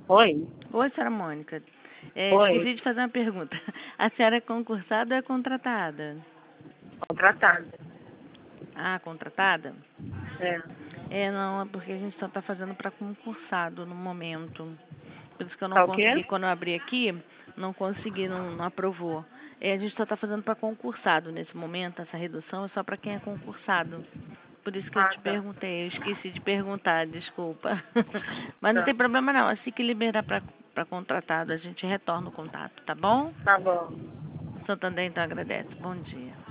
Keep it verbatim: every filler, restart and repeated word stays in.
Oi? Oi, senhora Mônica. É, Oi, esqueci de fazer uma pergunta. A senhora é concursada ou é contratada? contratada. Ah, contratada? É. É, não, é porque a gente só está fazendo para concursado no momento. Por isso que eu não Tá o quê? consegui, quando eu abri aqui, não consegui, não, não aprovou. É, a gente só está fazendo para concursado nesse momento, essa redução é só para quem é concursado. Por isso que eu Ah, te tá. perguntei, eu esqueci de perguntar, desculpa. Mas não Tá. tem problema não, assim que liberar para para contratado, a gente retorna o contato, tá bom? Tá bom. Santander então agradece. Bom dia.